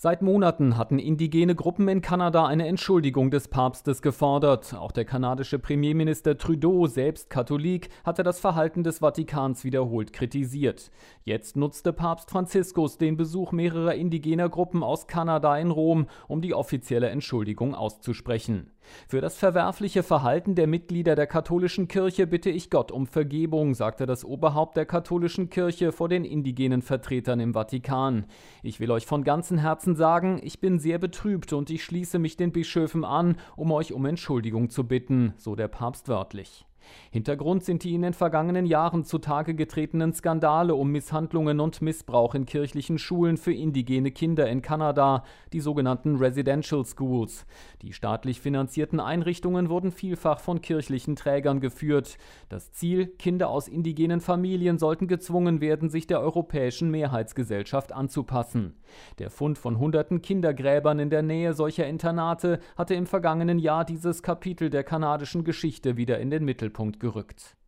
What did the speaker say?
Seit Monaten hatten indigene Gruppen in Kanada eine Entschuldigung des Papstes gefordert. Auch der kanadische Premierminister Trudeau, selbst Katholik, hatte das Verhalten des Vatikans wiederholt kritisiert. Jetzt nutzte Papst Franziskus den Besuch mehrerer indigener Gruppen aus Kanada in Rom, um die offizielle Entschuldigung auszusprechen. Für das verwerfliche Verhalten der Mitglieder der katholischen Kirche bitte ich Gott um Vergebung, sagte das Oberhaupt der katholischen Kirche vor den indigenen Vertretern im Vatikan. Ich will euch von ganzem Herzen sagen, ich bin sehr betrübt und ich schließe mich den Bischöfen an, um euch um Entschuldigung zu bitten, so der Papst wörtlich. Hintergrund sind die in den vergangenen Jahren zutage getretenen Skandale um Misshandlungen und Missbrauch in kirchlichen Schulen für indigene Kinder in Kanada, die sogenannten Residential Schools. Die staatlich finanzierten Einrichtungen wurden vielfach von kirchlichen Trägern geführt. Das Ziel: Kinder aus indigenen Familien sollten gezwungen werden, sich der europäischen Mehrheitsgesellschaft anzupassen. Der Fund von hunderten Kindergräbern in der Nähe solcher Internate hatte im vergangenen Jahr dieses Kapitel der kanadischen Geschichte wieder in den Mittelpunkt gerückt.